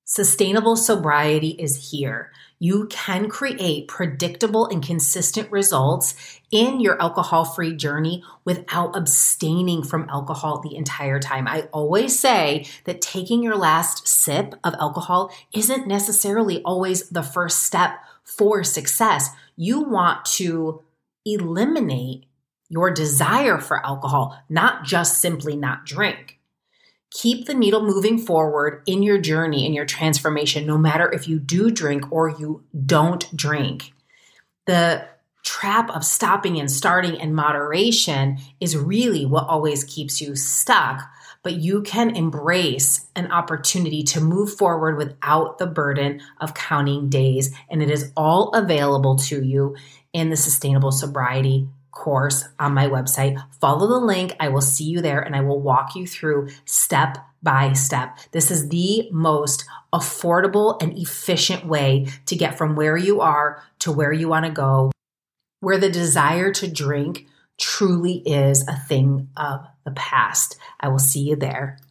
Sustainable sobriety is here. You can create predictable and consistent results in your alcohol-free journey without abstaining from alcohol the entire time. I always say that taking your last sip of alcohol isn't necessarily always the first step for success. You want to eliminate your desire for alcohol, not just simply not drink. Keep the needle moving forward in your journey, in your transformation, no matter if you do drink or you don't drink. The trap of stopping and starting in moderation is really what always keeps you stuck, but you can embrace an opportunity to move forward without the burden of counting days. And it is all available to you in the Sustainable Sobriety course on my website. Follow the link. I will see you there and I will walk you through step by step. This is the most affordable and efficient way to get from where you are to where you want to go, where the desire to drink truly is a thing of the past. I will see you there.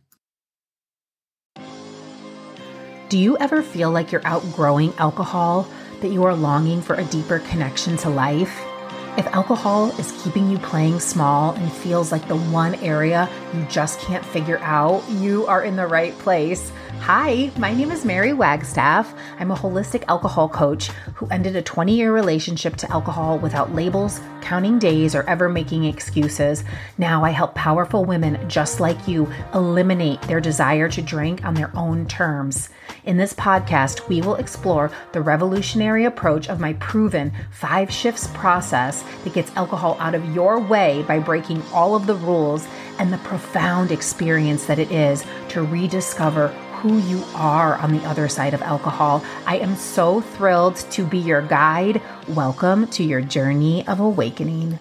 Do you ever feel like you're outgrowing alcohol, that you are longing for a deeper connection to life? If alcohol is keeping you playing small and feels like the one area you just can't figure out, you are in the right place. Hi, my name is Mary Wagstaff. I'm a holistic alcohol coach who ended a 20-year relationship to alcohol without labels, counting days, or ever making excuses. Now I help powerful women just like you eliminate their desire to drink on their own terms. In this podcast, we will explore the revolutionary approach of my proven 5 shifts process that gets alcohol out of your way by breaking all of the rules, and the profound experience that it is to rediscover who you are on the other side of alcohol. I am so thrilled to be your guide. Welcome to your journey of awakening.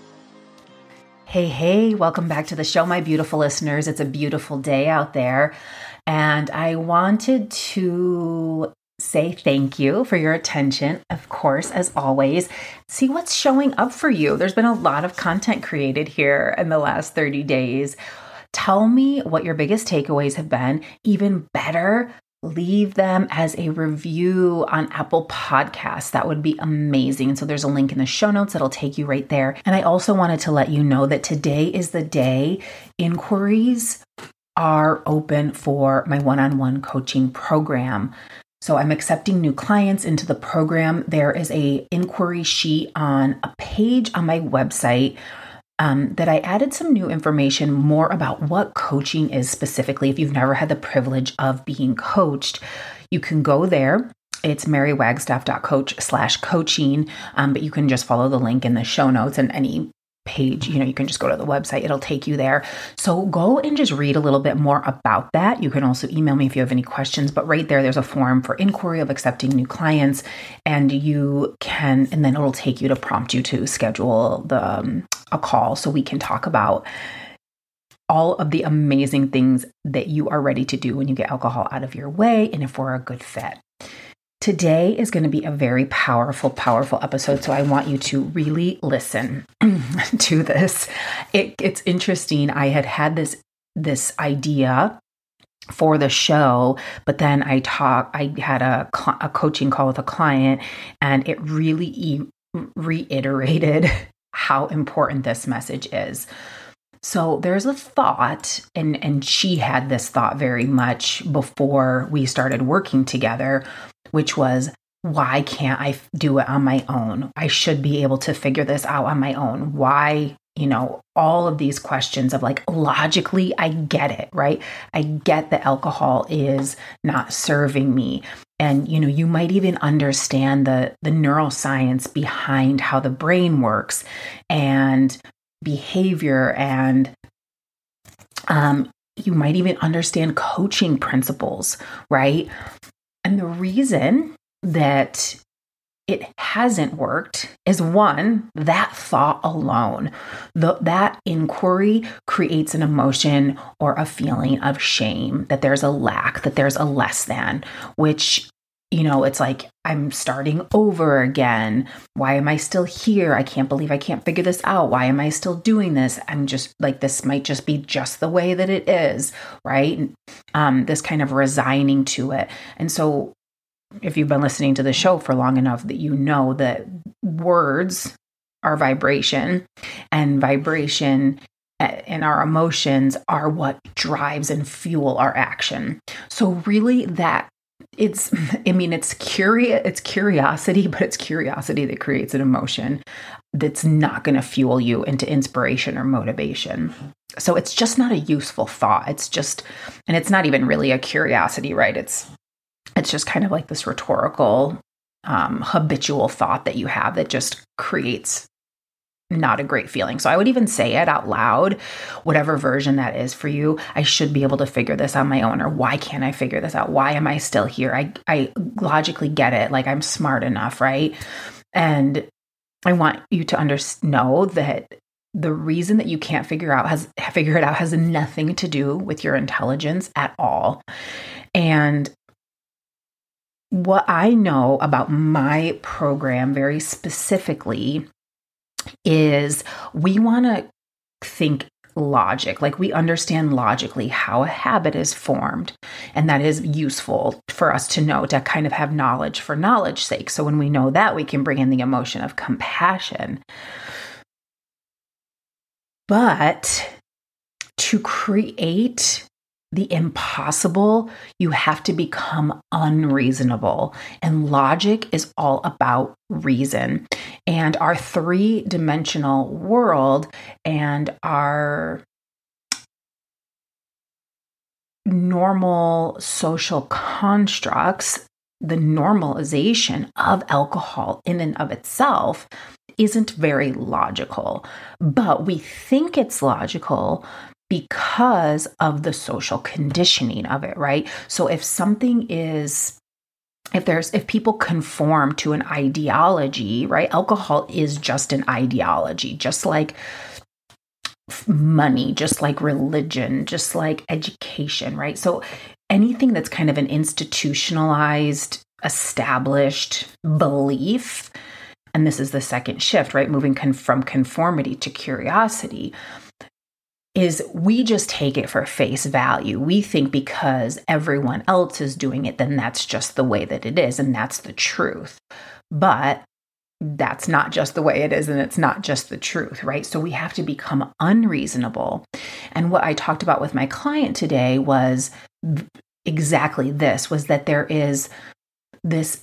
Hey, welcome back to the show, my beautiful listeners. It's a beautiful day out there. And I wanted to say thank you for your attention, of course, as always. See what's showing up for you. There's been a lot of content created here in the last 30 days. Tell me what your biggest takeaways have been. Even better, leave them as a review on Apple Podcasts. That would be amazing. And so there's a link in the show notes that'll take you right there. And I also wanted to let you know that today is the day inquiries are open for my one-on-one coaching program. So I'm accepting new clients into the program. There is a inquiry sheet on a page on my website that I added some new information more about what coaching is specifically. If you've never had the privilege of being coached, you can go there. It's marywagstaff.coach/coaching, but you can just follow the link in the show notes and any page, you can just go to the website. It'll take you there. So go and just read a little bit more about that. You can also email me if you have any questions, but right there's a form for inquiry of accepting new clients, and then it'll take you to prompt you to schedule a call so we can talk about all of the amazing things that you are ready to do when you get alcohol out of your way and if we're a good fit. Today is going to be a very powerful episode, so I want you to really listen to this. It's interesting. I had this idea for the show, but then I had a coaching call with a client, and it really reiterated how important this message is. So there's a thought, and she had this thought very much before we started working together, which was, why can't I do it on my own? I should be able to figure this out on my own. Why, all of these questions of like, logically, I get it, right? I get that alcohol is not serving me. And, you might even understand the neuroscience behind how the brain works and behavior, and you might even understand coaching principles, right? And the reason that it hasn't worked is, one, that thought alone. That inquiry creates an emotion or a feeling of shame, that there's a lack, that there's a less than, which it's like I'm starting over again. Why am I still here? I can't believe I can't figure this out. Why am I still doing this? I'm just like, this might just be just the way that it is, right? This kind of resigning to it. And so if you've been listening to the show for long enough, that you know that words are vibration, and vibration and our emotions are what drives and fuel our action. So really it's curiosity, but it's curiosity that creates an emotion that's not going to fuel you into inspiration or motivation. So it's just not a useful thought. And it's not even really a curiosity, right? It's just kind of like this rhetorical, habitual thought that you have that just creates not a great feeling. So I would even say it out loud, whatever version that is for you. I should be able to figure this on my own, or why can't I figure this out? Why am I still here? I logically get it. Like, I'm smart enough, right? And I want you to know that the reason that you can't figure it out has nothing to do with your intelligence at all. And what I know about my program very specifically is we want to think logic, like we understand logically how a habit is formed. And that is useful for us to know, to kind of have knowledge for knowledge's sake. So when we know that, we can bring in the emotion of compassion. But to create the impossible, you have to become unreasonable. And logic is all about reason. And our three-dimensional world and our normal social constructs, the normalization of alcohol in and of itself isn't very logical. But we think it's logical because of the social conditioning of it, right? So if people conform to an ideology, right? Alcohol is just an ideology, just like money, just like religion, just like education, right? So anything that's kind of an institutionalized, established belief, and this is the second shift, right? Moving from conformity to curiosity, is we just take it for face value. We think because everyone else is doing it, then that's just the way that it is, and that's the truth. But that's not just the way it is, and it's not just the truth, right? So we have to become unreasonable. And what I talked about with my client today was exactly this, was that there is this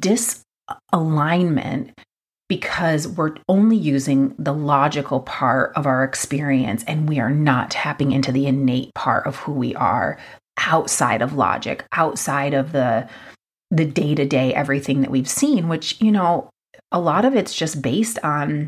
disalignment because we're only using the logical part of our experience, and we are not tapping into the innate part of who we are outside of logic, outside of the day-to-day, everything that we've seen, which, a lot of it's just based on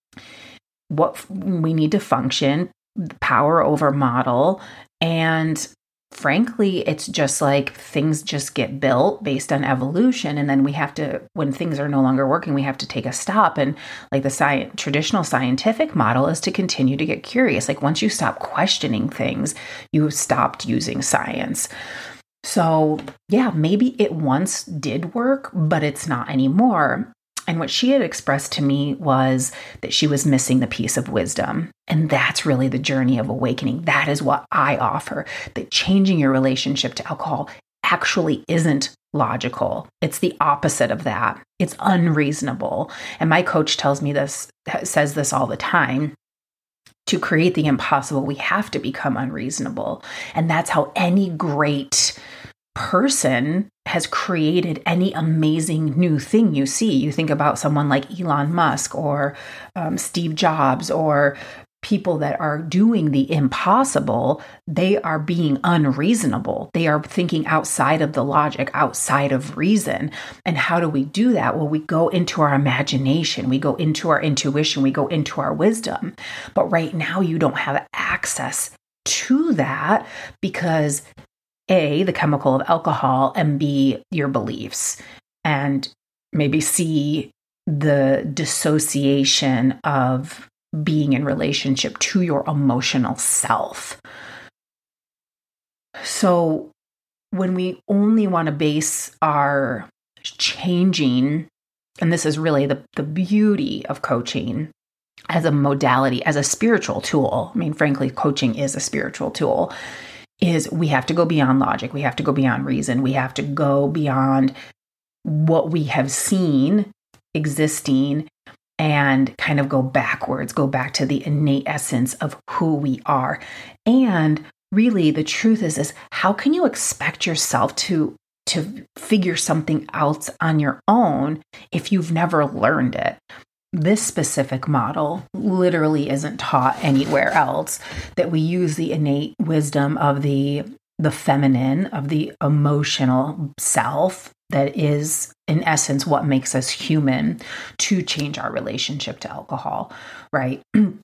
what we need to function, power over model. And frankly, it's just like things just get built based on evolution. And then we have to, when things are no longer working, we have to take a stop. And like the traditional scientific model is to continue to get curious. Like once you stop questioning things, you've stopped using science. So yeah, maybe it once did work, but it's not anymore. And what she had expressed to me was that she was missing the piece of wisdom. And that's really the journey of awakening. That is what I offer, that changing your relationship to alcohol actually isn't logical. It's the opposite of that. It's unreasonable. And my coach tells me this, says this all the time. To create the impossible, we have to become unreasonable. And that's how any great person has created any amazing new thing you see. You think about someone like Elon Musk or Steve Jobs, or people that are doing the impossible. They are being unreasonable. They are thinking outside of the logic, outside of reason. And how do we do that? Well, we go into our imagination, we go into our intuition, we go into our wisdom. But right now you don't have access to that because A, the chemical of alcohol, and B, your beliefs, and maybe C, the dissociation of being in relationship to your emotional self. So when we only want to base our changing, and this is really the beauty of coaching as a modality, as a spiritual tool. I mean, frankly, coaching is a spiritual tool, is we have to go beyond logic. We have to go beyond reason. We have to go beyond what we have seen existing and kind of go backwards, go back to the innate essence of who we are. And really the truth is how can you expect yourself to figure something else on your own if you've never learned it? This specific model literally isn't taught anywhere else, that we use the innate wisdom of the feminine, of the emotional self that is in essence what makes us human, to change our relationship to alcohol, right?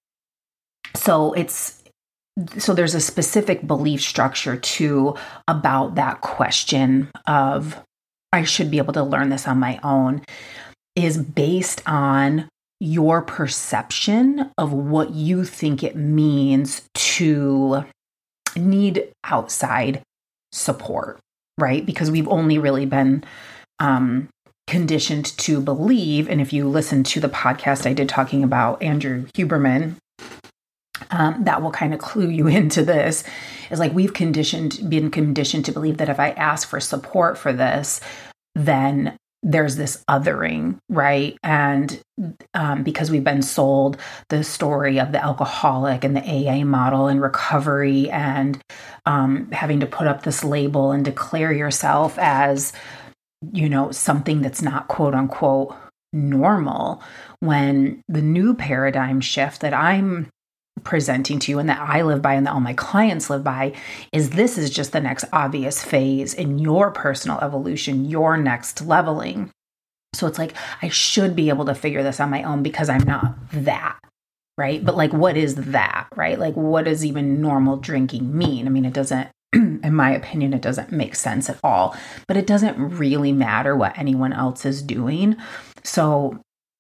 So there's a specific belief structure too about that question of I should be able to learn this on my own, is based on your perception of what you think it means to need outside support, right? Because we've only really been conditioned to believe, and if you listen to the podcast I did talking about Andrew Huberman, that will kind of clue you into this, is like we've been conditioned to believe that if I ask for support for this, then there's this othering, right? And because we've been sold the story of the alcoholic and the AA model and recovery, and having to put up this label and declare yourself as, something that's not quote unquote normal, when the new paradigm shift that I'm presenting to you and that I live by and that all my clients live by is this is just the next obvious phase in your personal evolution, your next leveling. So it's like, I should be able to figure this on my own because I'm not that, right? But like, what is that, right? Like, what does even normal drinking mean? I mean, it doesn't, in my opinion, it doesn't make sense at all, but it doesn't really matter what anyone else is doing. So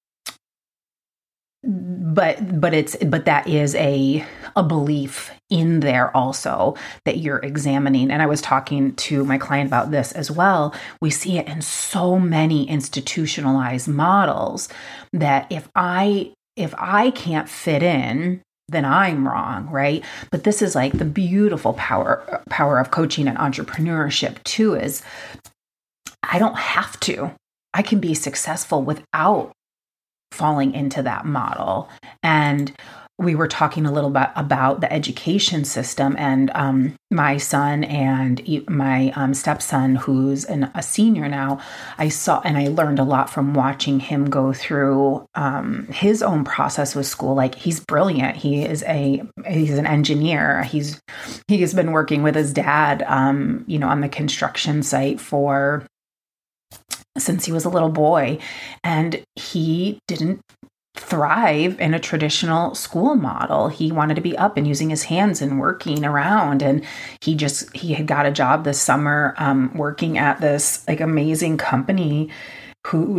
But that is a belief in there also that you're examining. And I was talking to my client about this as well. We see it in so many institutionalized models that if I can't fit in, then I'm wrong, right? But this is like the beautiful power of coaching and entrepreneurship too, is I don't have to. I can be successful without falling into that model. And we were talking a little bit about the education system, and my son and my stepson, who's a senior now, I saw and I learned a lot from watching him go through his own process with school. Like, he's brilliant. He's an engineer. He has been working with his dad, on the construction site since he was a little boy, and he didn't thrive in a traditional school model. He wanted to be up and using his hands and working around, and he had got a job this summer working at this like amazing company who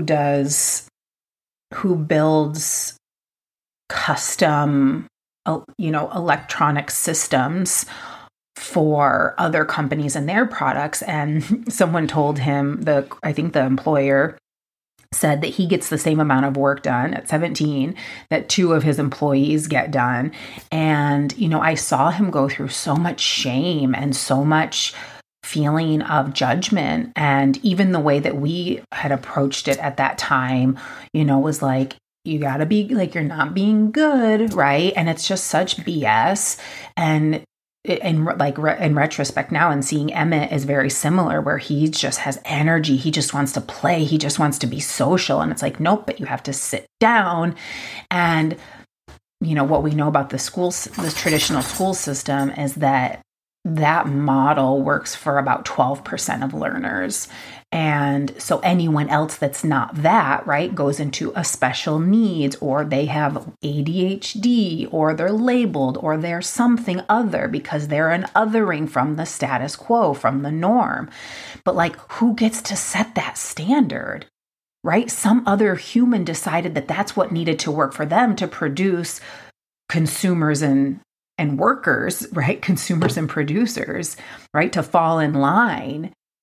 builds custom electronic systems for other companies and their products. And someone told him, I think the employer said that he gets the same amount of work done at 17 that 2 of his employees get done. And, I saw him go through so much shame and so much feeling of judgment. And even the way that we had approached it at that time, was like, you got to be like, you're not being good, right? And it's just such BS. And in retrospect now, and seeing Emmett is very similar, where he just has energy. He just wants to play. He just wants to be social. And it's like, nope, but you have to sit down. And, what we know about the traditional school system is that model works for about 12% of learners. And so anyone else that's not that, right, goes into a special needs, or they have ADHD, or they're labeled, or they're something other because they're an othering from the status quo, from the norm. But like, who gets to set that standard, right? Some other human decided that that's what needed to work for them to produce consumers and workers, right? Consumers and producers, right? To fall in line.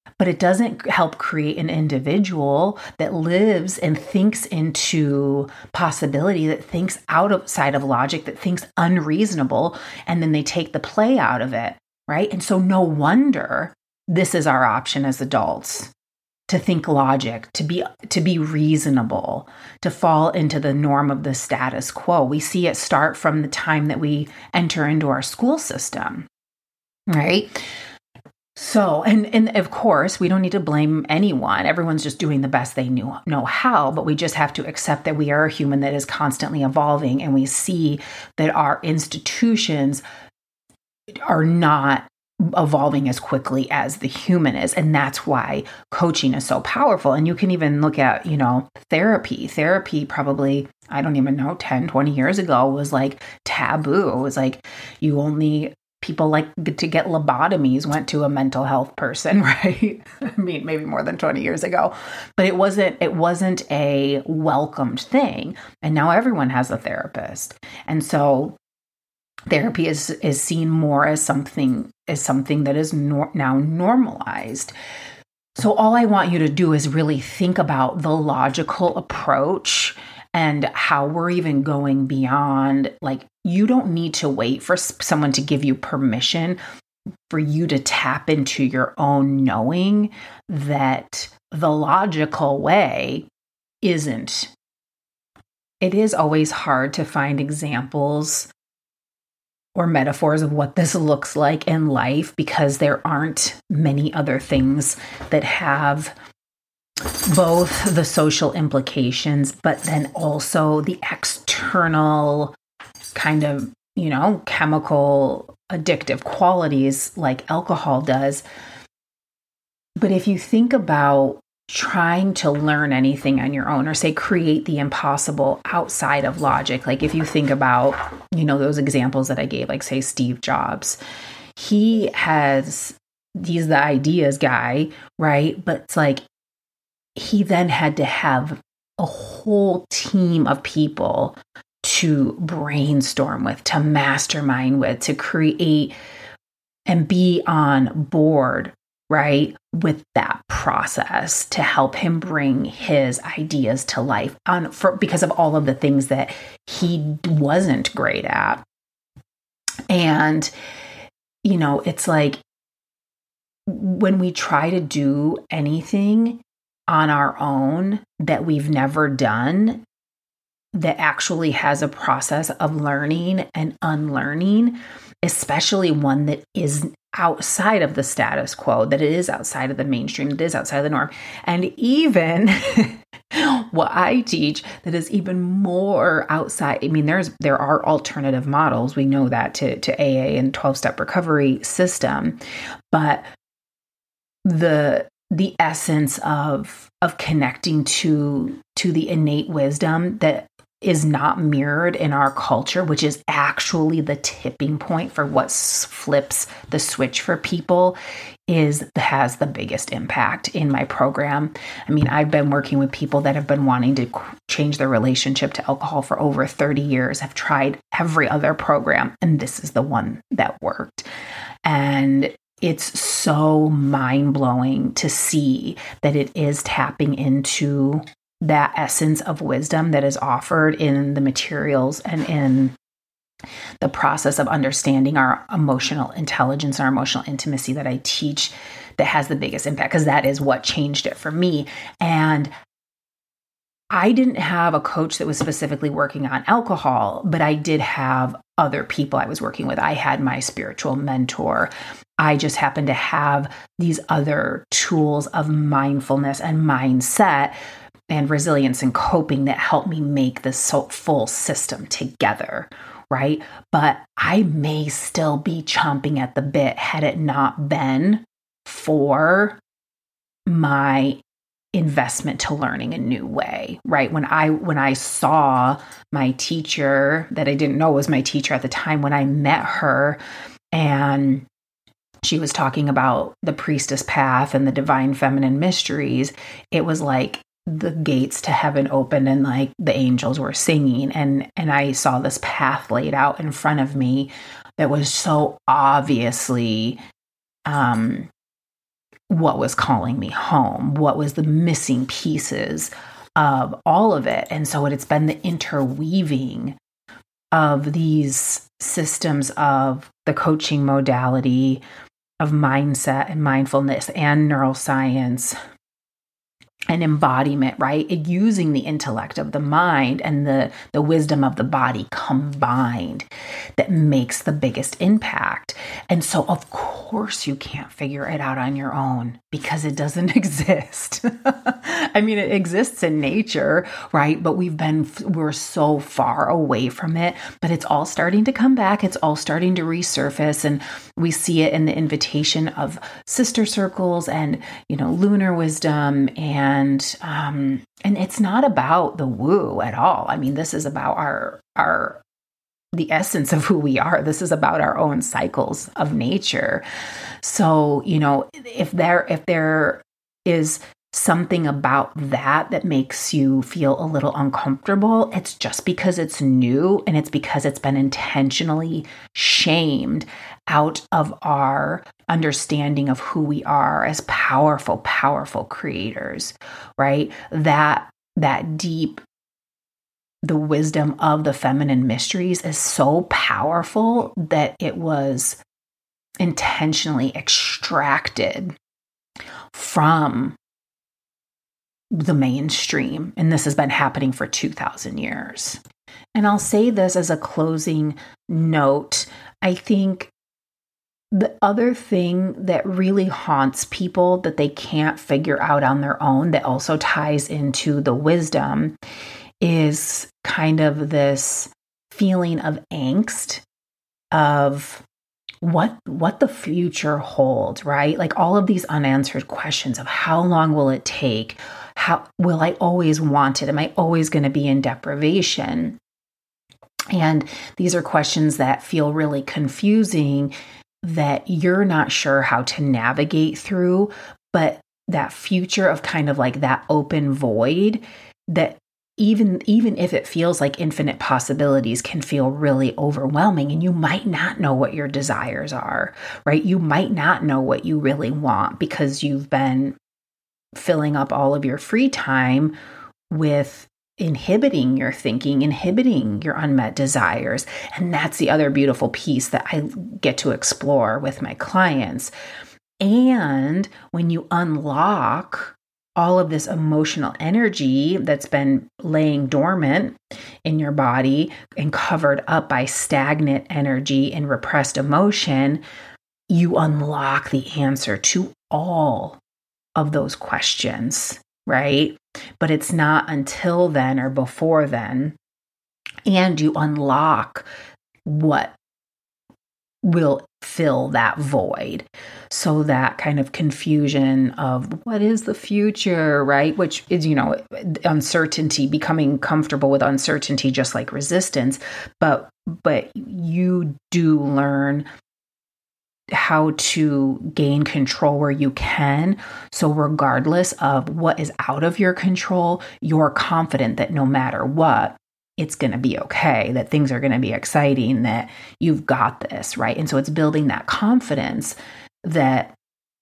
but it doesn't help create an individual that lives and thinks into possibility, that thinks outside of logic, that thinks unreasonable, and then they take the play out of it, right? And so no wonder this is our option as adults, to think logic, to be reasonable, to fall into the norm of the status quo. We see it start from the time that we enter into our school system, right? So, and of course, we don't need to blame anyone. Everyone's just doing the best they know how, but we just have to accept that we are a human that is constantly evolving, and we see that our institutions are not evolving as quickly as the human is. And that's why coaching is so powerful. And you can even look at, therapy. Therapy probably, I don't even know, 10, 20 years ago was like taboo. It was like people like to get lobotomies went to a mental health person, right? I mean, maybe more than 20 years ago, but it wasn't a welcomed thing. And now everyone has a therapist. And so therapy is seen more as something that is now normalized. So all I want you to do is really think about the logical approach and how we're even going beyond, like, you don't need to wait for someone to give you permission for you to tap into your own knowing that the logical way isn't. It is always hard to find examples or metaphors of what this looks like in life, because there aren't many other things that have both the social implications, but then also the external kind of, chemical addictive qualities like alcohol does. But if you think about trying to learn anything on your own, or say create the impossible outside of logic, like if you think about, those examples that I gave, like say Steve Jobs, he's the ideas guy, right? But it's like, he then had to have a whole team of people to brainstorm with, to mastermind with, to create and be on board, right, with that process to help him bring his ideas to life because of all of the things that he wasn't great at. And, it's like when we try to do anything on our own that we've never done, that actually has a process of learning and unlearning, especially one that is outside of the status quo, that it is outside of the mainstream, that is outside of the norm. And even what I teach that is even more outside. I mean, there are alternative models. We know that to AA and 12-step recovery system, but the essence of connecting to the innate wisdom that is not mirrored in our culture, which is actually the tipping point for what flips the switch for people, has the biggest impact in my program. I mean, I've been working with people that have been wanting to change their relationship to alcohol for over 30 years, have tried every other program, and this is the one that worked. And it's so mind-blowing to see that it is tapping into that essence of wisdom that is offered in the materials and in the process of understanding our emotional intelligence and our emotional intimacy that I teach, that has the biggest impact, because that is what changed it for me. And I didn't have a coach that was specifically working on alcohol, but I did have other people I was working with. I had my spiritual mentor. I just happened to have these other tools of mindfulness and mindset and resilience and coping that helped me make this full system together, right? But I may still be chomping at the bit had it not been for my investment to learning a new way, right? When I saw my teacher that I didn't know was my teacher at the time, when I met her and she was talking about the priestess path and the divine feminine mysteries, it was like the gates to heaven opened and like the angels were singing. And I saw this path laid out in front of me that was so obviously what was calling me home, what was the missing pieces of all of it. And so it's been the interweaving of these systems of the coaching modality, of mindset and mindfulness and neuroscience and embodiment, right? Using the intellect of the mind and the wisdom of the body combined that makes the biggest impact. And so, of course, you can't figure it out on your own because it doesn't exist. I mean, it exists in nature, right? But we're so far away from it, but it's all starting to come back. It's all starting to resurface. And we see it in the invitation of sister circles and, lunar wisdom. And it's not about the woo at all. I mean, this is about the essence of who we are. This is about our own cycles of nature. So, if there is something about that makes you feel a little uncomfortable, it's just because it's new and it's because it's been intentionally shamed out of our understanding of who we are as powerful, powerful creators, right? That deep, the wisdom of the feminine mysteries is so powerful that it was intentionally extracted from the mainstream. And this has been happening for 2,000 years. And I'll say this as a closing note. I think the other thing that really haunts people that they can't figure out on their own, that also ties into the wisdom, is kind of this feeling of angst of what the future holds, right? Like all of these unanswered questions of how long will it take? How will I always want it? Am I always going to be in deprivation? And these are questions that feel really confusing, that you're not sure how to navigate through, but that future of kind of like that open void, that even if it feels like infinite possibilities, can feel really overwhelming. And you might not know what your desires are, right? You might not know what you really want because you've been filling up all of your free time with inhibiting your thinking, inhibiting your unmet desires. And that's the other beautiful piece that I get to explore with my clients. And when you unlock all of this emotional energy that's been laying dormant in your body and covered up by stagnant energy and repressed emotion, you unlock the answer to all of those questions, right? But it's not until then or before then. And you unlock what will fill that void. So that kind of confusion of what is the future, right? Which is, uncertainty, becoming comfortable with uncertainty, just like resistance. But you do learn how to gain control where you can. So regardless of what is out of your control, you're confident that no matter what, it's going to be okay, that things are going to be exciting, that you've got this, right? And so it's building that confidence that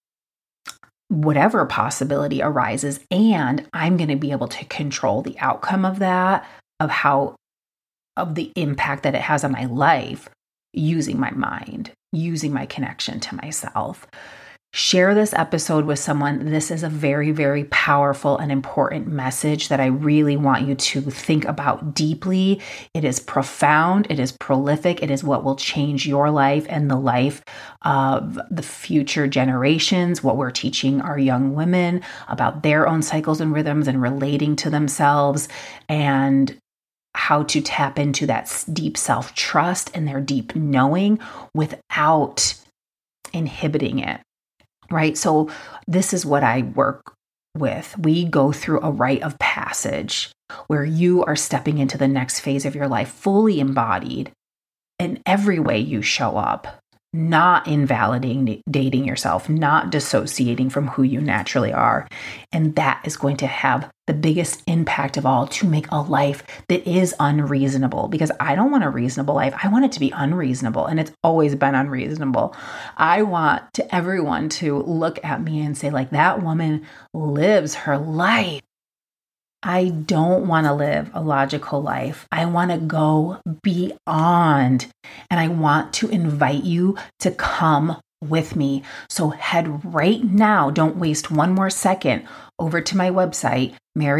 whatever possibility arises, and I'm going to be able to control the outcome of that, of the impact that it has on my life, using my mind, using my connection to myself. Share this episode with someone. This is a very, very powerful and important message that I really want you to think about deeply. It is profound. It is prolific. It is what will change your life and the life of the future generations, what we're teaching our young women about their own cycles and rhythms and relating to themselves, and how to tap into that deep self-trust and their deep knowing without inhibiting it. Right? So this is what I work with. We go through a rite of passage where you are stepping into the next phase of your life fully embodied in every way you show up. not invalidating yourself, not dissociating from who you naturally are. And that is going to have the biggest impact of all, to make a life that is unreasonable, because I don't want a reasonable life. I want it to be unreasonable. And it's always been unreasonable. I want everyone to look at me and say, like, that woman lives her life. I don't want to live a logical life. I want to go beyond, and I want to invite you to come with me. So head right now, don't waste one more second, over to my website,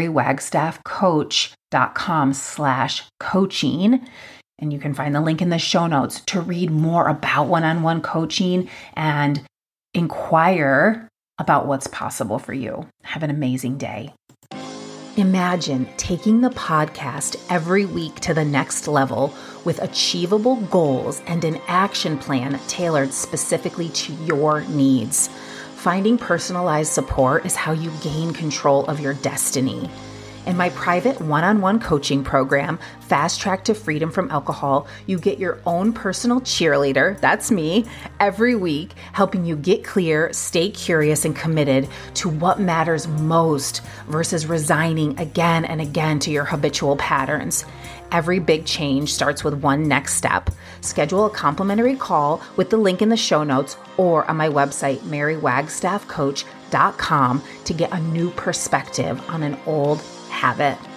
marywagstaffcoach.com/coaching. And you can find the link in the show notes to read more about one-on-one coaching and inquire about what's possible for you. Have an amazing day. Imagine taking the podcast every week to the next level with achievable goals and an action plan tailored specifically to your needs. Finding personalized support is how you gain control of your destiny. In my private one-on-one coaching program, Fast Track to Freedom from Alcohol, you get your own personal cheerleader, that's me, every week, helping you get clear, stay curious, and committed to what matters most versus resigning again and again to your habitual patterns. Every big change starts with one next step. Schedule a complimentary call with the link in the show notes or on my website, marywagstaffcoach.com, to get a new perspective on an old habit.